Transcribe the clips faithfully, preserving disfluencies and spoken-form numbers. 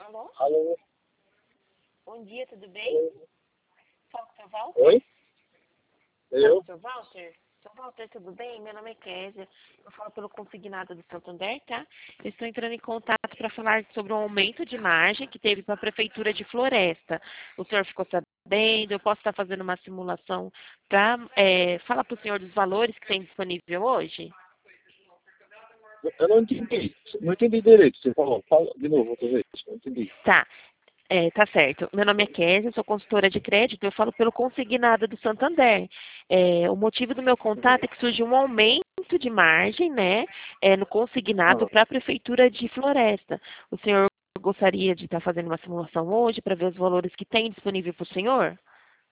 Alô? Alô? Bom dia, tudo bem? Fala com o seu Walter? Oi? Fala com Eu? o seu Walter? Seu Walter, tudo bem? Meu nome é Kézia. Eu falo pelo consignado do Santander, tá? Eu estou entrando em contato para falar sobre o aumento de margem que teve para a Prefeitura de Floresta. O senhor ficou sabendo? Eu posso estar fazendo uma simulação para é, falar para o senhor dos valores que tem disponível hoje? Eu não entendi. Não entendi direito. Você falou. Fala de novo outra vez. Não entendi. Tá. É, tá certo. Meu nome é Kézia, sou consultora de crédito, eu falo pelo consignado do Santander. É, o motivo do meu contato é que surgiu um aumento de margem, né, é, no consignado Ah, para a Prefeitura de Floresta. O senhor gostaria de estar fazendo uma simulação hoje para ver os valores que tem disponível para o senhor?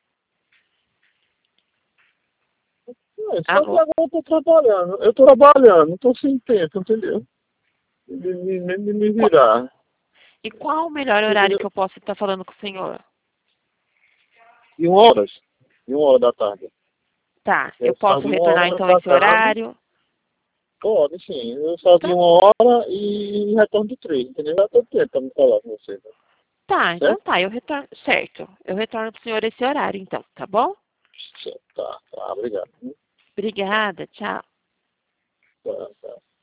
é, só que Alô? agora eu tô trabalhando. Eu tô trabalhando. Não tô sem tempo, entendeu? De me, me, me me Qu- virar. E qual o melhor horário que Entendeu? eu posso estar falando com o senhor? De uma horas. De uma hora da tarde. Tá, eu Eu saio posso de uma retornar hora então da esse tarde. horário? Pode, sim. Eu saio de Tá, uma hora e retorno de três. Entendeu? Já tô tempo pra me falar com você. Né? tá, então Certo? tá, eu retorno, certo. Eu retorno para o senhor esse horário então, tá bom? Certo. Tá, tá. Obrigado. Obrigada, tchau. Tá, tá.